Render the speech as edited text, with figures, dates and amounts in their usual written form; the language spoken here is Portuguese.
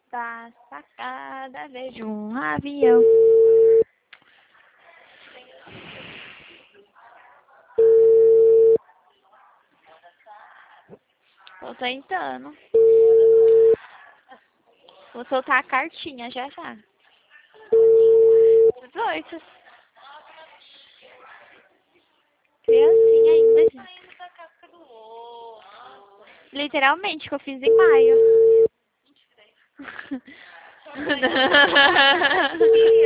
Da sacada vejo um avião. Tô tentando. Vou soltar a cartinha já já. 18. Criancinha ainda, gente. Literalmente, que eu fiz em maio.